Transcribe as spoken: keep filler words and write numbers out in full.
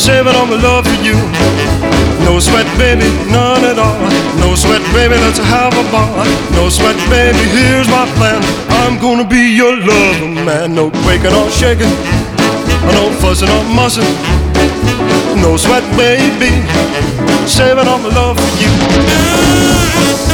saving all my love for you. No sweat, baby, none at all. No sweat, baby, let's have a ball. No sweat, baby, here's my plan. I'm gonna be your lover, man. No quaking or shaking, no fussing or mussing. No sweat, baby, saving all my love for you.